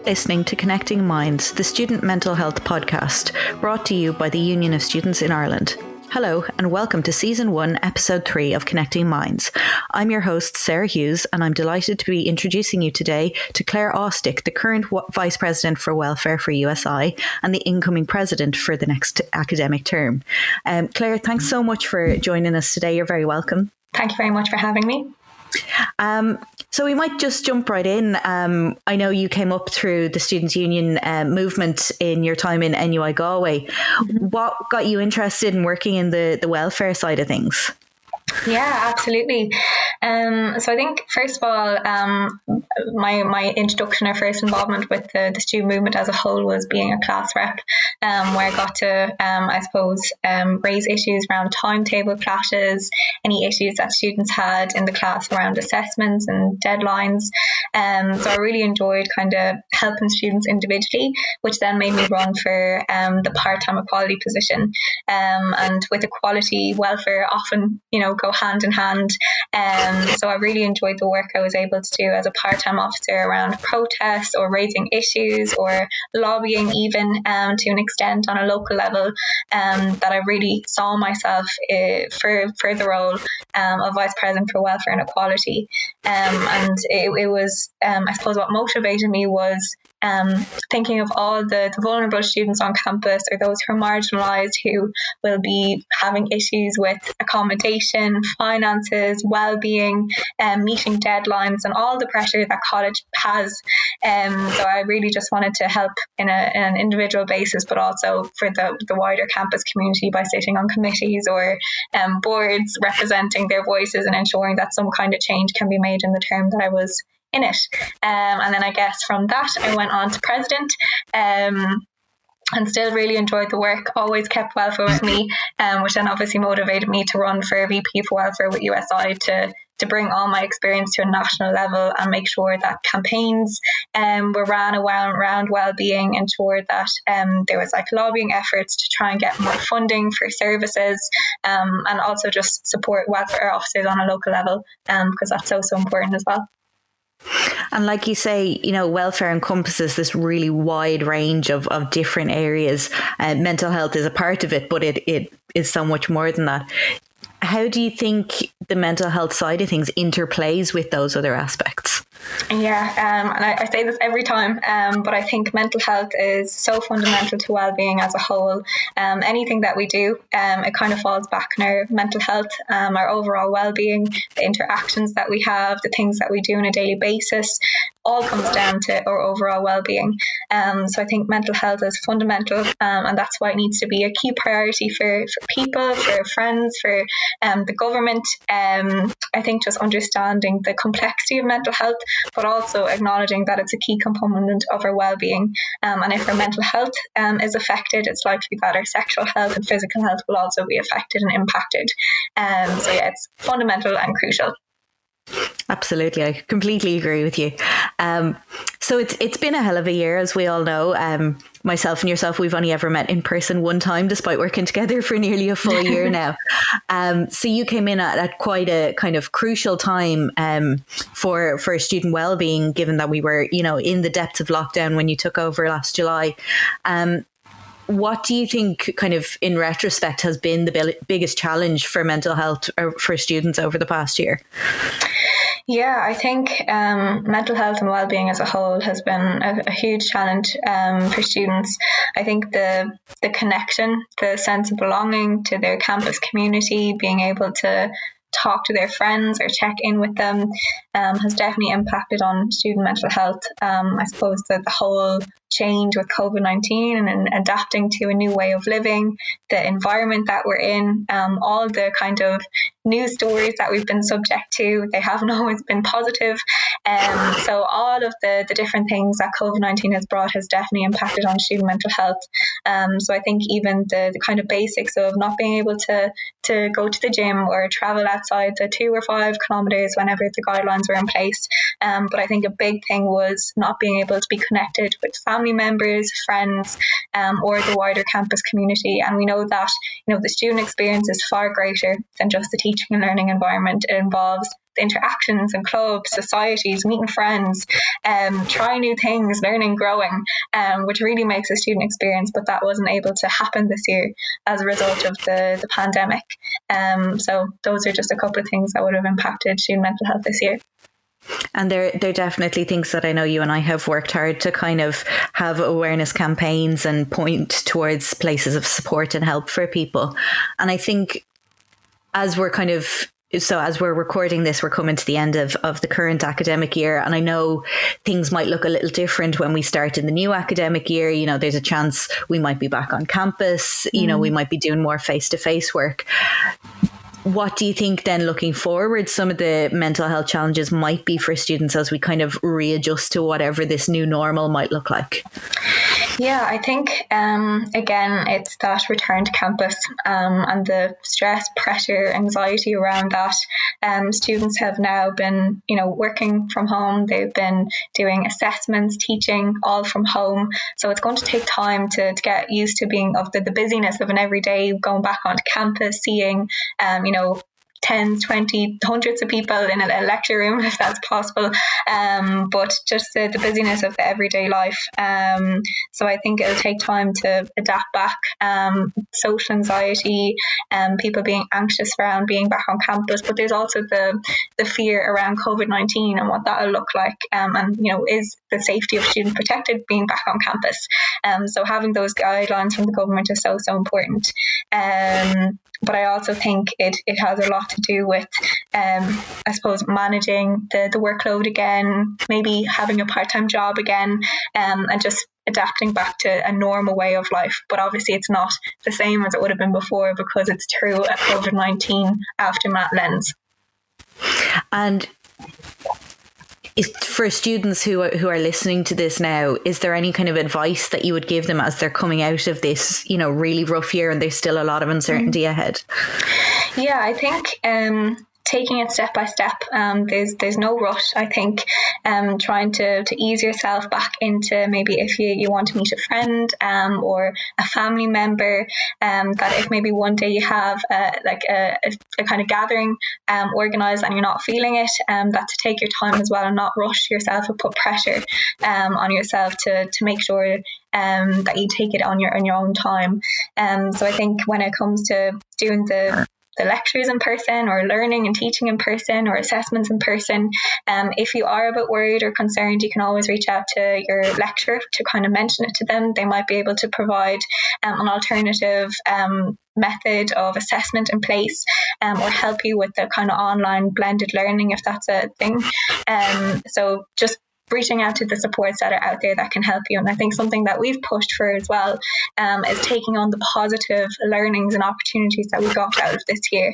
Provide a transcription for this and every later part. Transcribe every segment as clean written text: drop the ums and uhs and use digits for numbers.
listening to Connecting Minds, the student mental health podcast, brought to you by the Union of Students in Ireland. Hello and welcome to Season 1, Episode 3 of Connecting Minds. I'm your host, Sarah Hughes, and I'm delighted to be introducing you today to Claire Ostick, the current Vice President for Welfare for USI and the incoming President for the next academic term. Claire, thanks so much for joining us today. You're very welcome. Thank you very much for having me. So we might just jump right in. I know you came up through the Students' Union movement in your time in NUI Galway. Mm-hmm. What got you interested in working in the welfare side of things? Yeah, absolutely. So I think, first of all, my introduction or first involvement with the student movement as a whole was being a class rep, where I got to, raise issues around timetable clashes, any issues that students had in the class around assessments and deadlines. So I really enjoyed kind of helping students individually, which then made me run for the part-time equality position. And with equality, welfare often, go hand in hand. So I really enjoyed the work I was able to do as a part-time officer around protests or raising issues or lobbying even to an extent on a local level, that I really saw myself for the role of Vice President for Welfare and Equality. And it was, I suppose what motivated me was thinking of all the vulnerable students on campus or those who are marginalised, who will be having issues with accommodation, finances, well-being, meeting deadlines and all the pressure that college has. So I really just wanted to help in an individual basis, but also for the wider campus community by sitting on committees or boards representing their voices and ensuring that some kind of change can be made in the term that I was in it. And then I guess from that I went on to president, and still really enjoyed the work, always kept welfare with me, which then obviously motivated me to run for VP for Welfare with USI to bring all my experience to a national level and make sure that campaigns were ran around well-being, ensure that there was lobbying efforts to try and get more funding for services, and also just support welfare officers on a local level, because that's so important as well. And like you say, welfare encompasses this really wide range of different areas. Mental health is a part of it, but it is so much more than that. How do you think the mental health side of things interplays with those other aspects? Yeah, and I say this every time, but I think mental health is so fundamental to well-being as a whole. Anything that we do, it kind of falls back on our mental health, our overall well-being, the interactions that we have, the things that we do on a daily basis, all comes down to our overall well-being. So I think mental health is fundamental, and that's why it needs to be a key priority for people, for friends, for the government. I think just understanding the complexity of mental health, but also acknowledging that it's a key component of our well-being. And if our mental health is affected, it's likely that our sexual health and physical health will also be affected and impacted. So yeah, it's fundamental and crucial. Absolutely. I completely agree with you. So it's been a hell of a year, as we all know. Myself and yourself, we've only ever met in person one time, despite working together for nearly a full year now. So you came in at quite a kind of crucial time for student wellbeing, given that we were, in the depths of lockdown when you took over last July. What do you think, kind of in retrospect, has been the biggest challenge for mental health for students over the past year? Yeah, I think mental health and well-being as a whole has been a huge challenge for students. I think the connection, the sense of belonging to their campus community, being able to talk to their friends or check in with them has definitely impacted on student mental health. I suppose that the whole change with COVID-19 and adapting to a new way of living, the environment that we're in, all the kind of news stories that we've been subject to, they haven't always been positive. So all of the different things that COVID-19 has brought has definitely impacted on student mental health. So I think even the kind of basics of not being able to go to the gym or travel outside the 2 or 5 kilometres whenever the guidelines were in place. But I think a big thing was not being able to be connected with family members, friends, or the wider campus community. And we know that, the student experience is far greater than just the teaching and learning environment. It involves interactions and clubs, societies, meeting friends, trying new things, learning, growing, which really makes a student experience. But that wasn't able to happen this year as a result of the pandemic. So those are just a couple of things that would have impacted student mental health this year. And they're definitely things that I know you and I have worked hard to kind of have awareness campaigns and point towards places of support and help for people. And I think as we're recording this, we're coming to the end of the current academic year. And I know things might look a little different when we start in the new academic year. You know, there's a chance we might be back on campus. You know, we might be doing more face-to-face work. What do you think then, looking forward, some of the mental health challenges might be for students as we kind of readjust to whatever this new normal might look like? Yeah, I think, again, it's that return to campus and the stress, pressure, anxiety around that. Students have now been, working from home. They've been doing assessments, teaching, all from home. So it's going to take time to get used to being of the busyness of an everyday, going back onto campus, seeing, tens, 20, hundreds of people in a lecture room, if that's possible. But just the busyness of the everyday life. So I think it'll take time to adapt back. Social anxiety, people being anxious around being back on campus. But there's also the fear around COVID-19 and what that'll look like. And is the safety of students protected being back on campus? So having those guidelines from the government is so important. But I also think it has a lot to do with, I suppose, managing the workload again, maybe having a part-time job again, and just adapting back to a normal way of life. But obviously it's not the same as it would have been before because it's through a COVID-19 aftermath lens. And for students who are listening to this now, is there any kind of advice that you would give them as they're coming out of this, really rough year and there's still a lot of uncertainty ahead? Yeah, I think taking it step by step. There's no rush. I think trying to ease yourself back into, maybe if you want to meet a friend or a family member, that if maybe one day you have a kind of gathering organised and you're not feeling it, that to take your time as well and not rush yourself or put pressure on yourself to make sure that you take it on your own time. So I think when it comes to doing the lectures in person or learning and teaching in person or assessments in person, if you are a bit worried or concerned, you can always reach out to your lecturer to kind of mention it to them. They might be able to provide an alternative method of assessment in place, or help you with the kind of online blended learning if that's a thing. So just reaching out to the supports that are out there that can help you. And I think something that we've pushed for as well is taking on the positive learnings and opportunities that we got out of this year.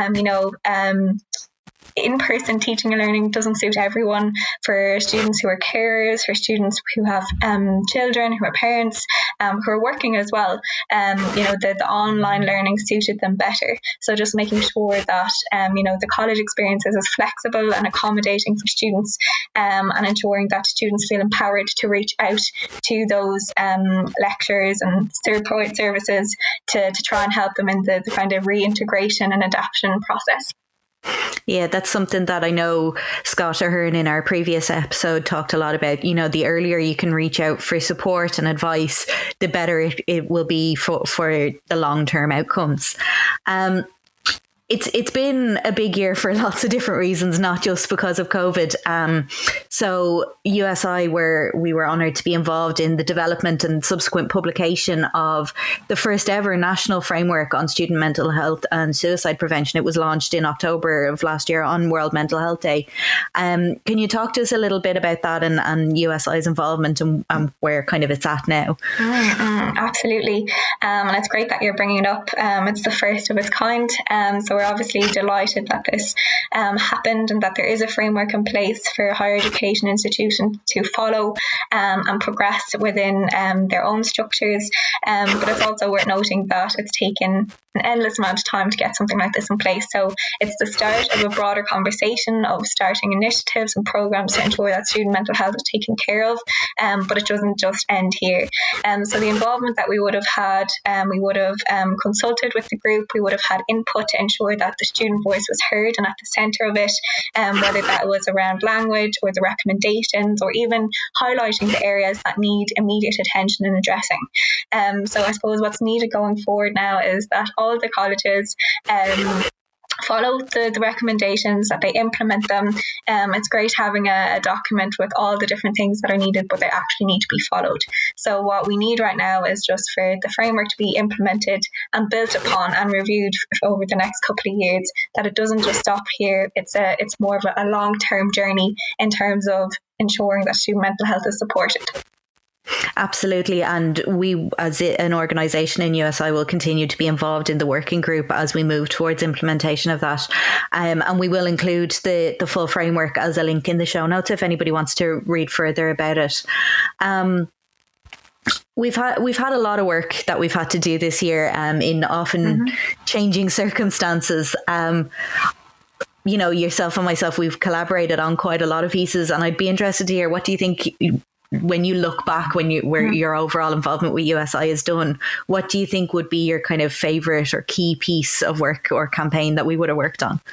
In-person teaching and learning doesn't suit everyone. For students who are carers, for students who have children, who are parents, who are working as well, the online learning suited them better. So just making sure that the college experience is as flexible and accommodating for students, and ensuring that students feel empowered to reach out to those lecturers and support services to try and help them in the kind of reintegration and adaptation process. Yeah, that's something that I know Scott Ahern in our previous episode talked a lot about. The earlier you can reach out for support and advice, the better it will be for the long-term outcomes. It's been a big year for lots of different reasons, not just because of COVID. So USI, we were honoured to be involved in the development and subsequent publication of the first ever national framework on student mental health and suicide prevention. It was launched in October of last year on World Mental Health Day. Can you talk to us a little bit about that and USI's involvement and where kind of it's at now? Absolutely. And it's great that you're bringing it up. It's the first of its kind. So we're obviously delighted that this happened and that there is a framework in place for higher education institutions to follow and progress within their own structures. But it's also worth noting that it's taken an endless amount of time to get something like this in place. So it's the start of a broader conversation of starting initiatives and programs to ensure that student mental health is taken care of, but it doesn't just end here. So the involvement that we would have had, we would have consulted with the group, we would have had input to ensure that the student voice was heard and at the centre of it, whether that was around language or the recommendations or even highlighting the areas that need immediate attention and addressing. So I suppose what's needed going forward now is that all the colleges follow the recommendations, that they implement them. It's great having a document with all the different things that are needed, but they actually need to be followed. So what we need right now is just for the framework to be implemented and built upon and reviewed over the next couple of years, that it doesn't just stop here. It's more of a long-term journey in terms of ensuring that student mental health is supported. Absolutely. And we, as an organisation in USI, will continue to be involved in the working group as we move towards implementation of that. And we will include the full framework as a link in the show notes if anybody wants to read further about it. We've had a lot of work that we've had to do this year in often changing circumstances. You know, yourself and myself, we've collaborated on quite a lot of pieces, and I'd be interested to hear, what do you think, when you look back, where your overall involvement with USI is done, what do you think would be your kind of favourite or key piece of work or campaign that we would have worked on?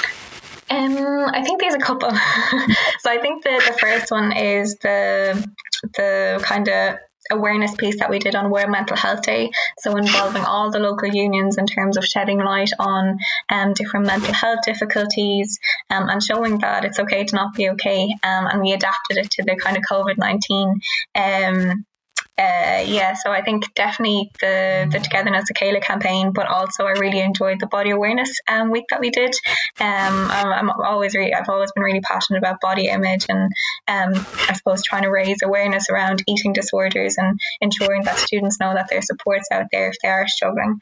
I think there's a couple. So I think the first one is the kind of awareness piece that we did on World Mental Health Day. So involving all the local unions in terms of shedding light on different mental health difficulties and showing that it's okay to not be okay. And we adapted it to the kind of COVID-19 so I think definitely the Togetherness Acéla campaign, but also I really enjoyed the body awareness week that we did. I've always been really passionate about body image and I suppose trying to raise awareness around eating disorders and ensuring that students know that there's supports out there if they are struggling.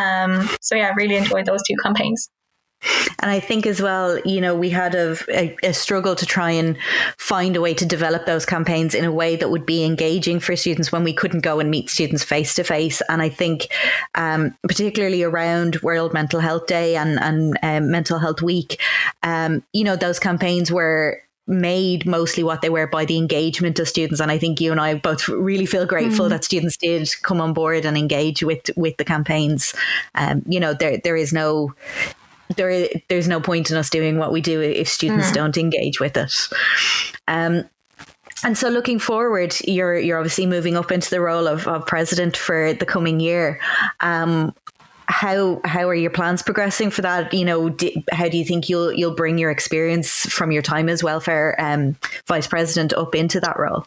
I really enjoyed those two campaigns. And I think as well, you know, we had a struggle to try and find a way to develop those campaigns in a way that would be engaging for students when we couldn't go and meet students face to face. And I think particularly around World Mental Health Day and Mental Health Week, you know, those campaigns were made mostly what they were by the engagement of students. And I think you and I both really feel grateful that students did come on board and engage with the campaigns. You know, there's no point in us doing what we do if students don't engage with it. And so looking forward, you're obviously moving up into the role of president for the coming year. How are your plans progressing for that? You know, how do you think you'll bring your experience from your time as welfare vice president up into that role?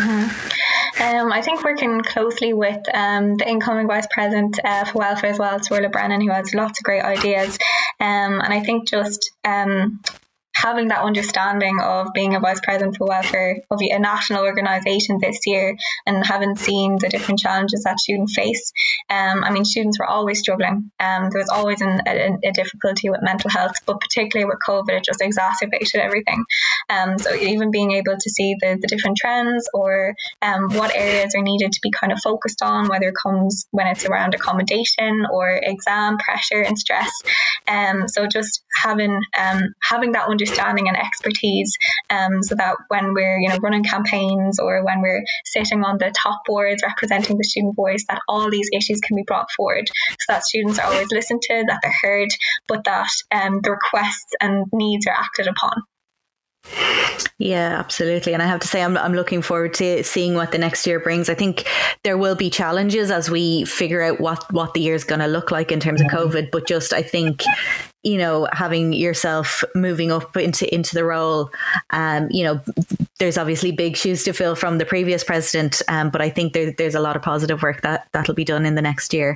I think working closely with the incoming vice president for welfare as well, Sorla Brennan, who has lots of great ideas. And I think just having that understanding of being a vice president for welfare of a national organisation this year and having seen the different challenges that students face. I mean, students were always struggling. There was always a difficulty with mental health, but particularly with COVID, it just exacerbated everything. So even being able to see the different trends or what areas are needed to be kind of focused on, whether it comes when it's around accommodation or exam pressure and stress. So just having that understanding and expertise, so that when we're running campaigns or when we're sitting on the top boards representing the student voice, that all these issues can be brought forward, so that students are always listened to, that they're heard, but that the requests and needs are acted upon. Yeah, absolutely. And I have to say, I'm looking forward to seeing what the next year brings. I think there will be challenges as we figure out what the year is going to look like in terms of COVID. But just, I think, you know, having yourself moving up into the role, you know, there's obviously big shoes to fill from the previous president. But I think there's a lot of positive work that'll be done in the next year.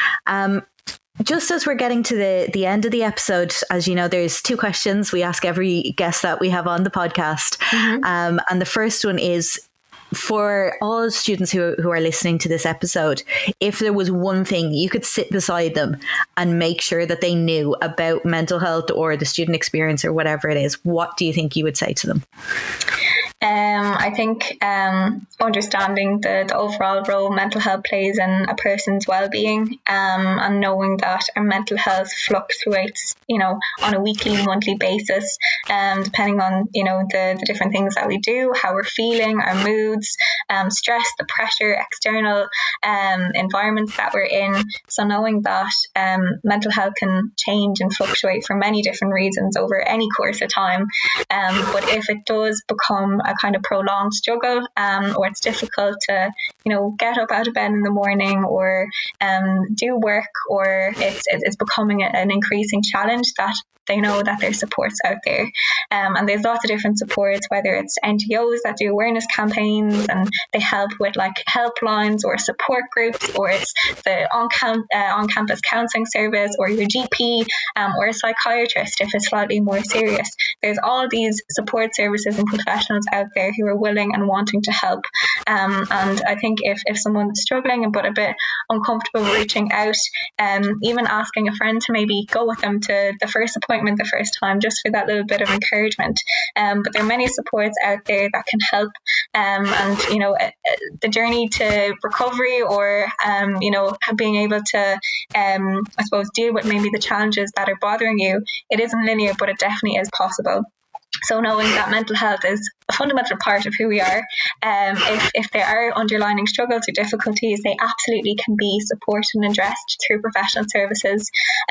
Just as we're getting to the end of the episode, as you know, there's two questions we ask every guest that we have on the podcast. And the first one is, for all students who are listening to this episode, if there was one thing you could sit beside them and make sure that they knew about mental health or the student experience or whatever it is, what do you think you would say to them? I think understanding the overall role mental health plays in a person's well-being, and knowing that our mental health fluctuates, on a weekly, monthly basis, depending on, the different things that we do, how we're feeling, our moods, stress, the pressure, external environments that we're in. So knowing that mental health can change and fluctuate for many different reasons over any course of time. But if it does become a kind of prolonged struggle, or it's difficult to, get up out of bed in the morning, or do work, or it's becoming an increasing challenge, that they know that there's supports out there. And there's lots of different supports, whether it's NGOs that do awareness campaigns and they help with like helplines or support groups, or it's the on-campus counselling service, or your GP, or a psychiatrist if it's slightly more serious. There's all these support services and professionals out there who are willing and wanting to help. And I think if someone's struggling but a bit uncomfortable reaching out, even asking a friend to maybe go with them to the first appointment the first time, just for that little bit of encouragement. But there are many supports out there that can help. And the journey to recovery, or being able to I suppose deal with maybe the challenges that are bothering you, it isn't linear, but it definitely is possible. So knowing that mental health is a fundamental part of who we are, if there are underlying struggles or difficulties, they absolutely can be supported and addressed through professional services.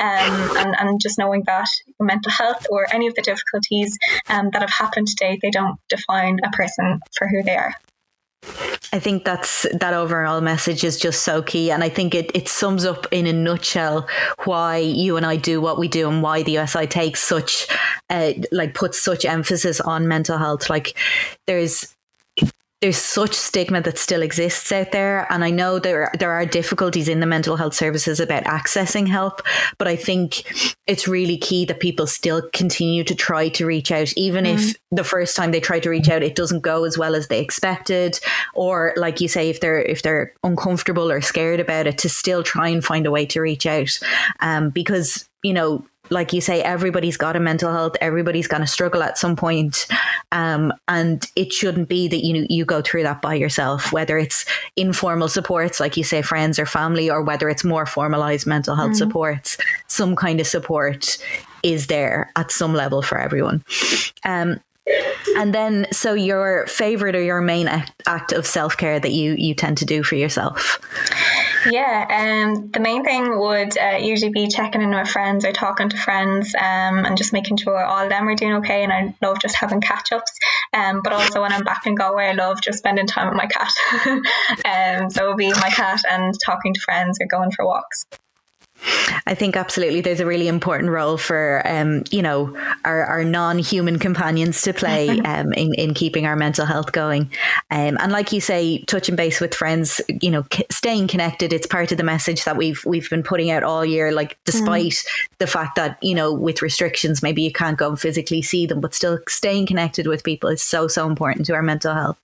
And just knowing that mental health or any of the difficulties that have happened today, they don't define a person for who they are. I think that overall message is just so key, and I think it sums up in a nutshell why you and I do what we do, and why the USI takes such puts such emphasis on mental health. Like there's such stigma that still exists out there, and I know there are difficulties in the mental health services about accessing help, but I think it's really key that people still continue to try to reach out, even if the first time they try to reach out it doesn't go as well as they expected, or like you say, if they're uncomfortable or scared about it, to still try and find a way to reach out, because like you say, everybody's got a mental health, everybody's going to struggle at some point. And it shouldn't be that you go through that by yourself, whether it's informal supports, like you say, friends or family, or whether it's more formalized mental health supports. Some kind of support is there at some level for everyone. And then, so your favorite or your main act of self-care that you tend to do for yourself? Yeah, the main thing would usually be checking in with friends or talking to friends, and just making sure all of them are doing okay. And I love just having catch-ups. But also when I'm back in Galway, I love just spending time with my cat. So it would be my cat and talking to friends or going for walks. I think absolutely there's a really important role for our non-human companions to play in keeping our mental health going, and like you say, touching base with friends, staying connected. It's part of the message that we've been putting out all year, like despite the fact that with restrictions maybe you can't go and physically see them, but still staying connected with people is so important to our mental health.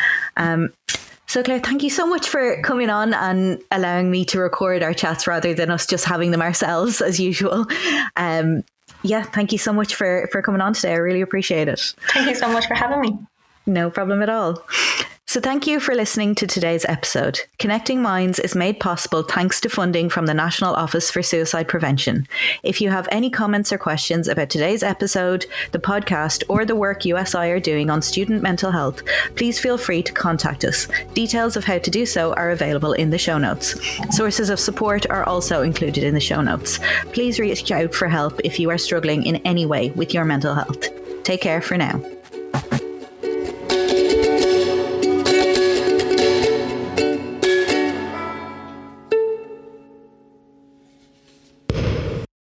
So Claire, thank you so much for coming on and allowing me to record our chats rather than us just having them ourselves as usual. Thank you so much for coming on today. I really appreciate it. Thank you so much for having me. No problem at all. So thank you for listening to today's episode. Connecting Minds is made possible thanks to funding from the National Office for Suicide Prevention. If you have any comments or questions about today's episode, the podcast, or the work USI are doing on student mental health, please feel free to contact us. Details of how to do so are available in the show notes. Sources of support are also included in the show notes. Please reach out for help if you are struggling in any way with your mental health. Take care for now.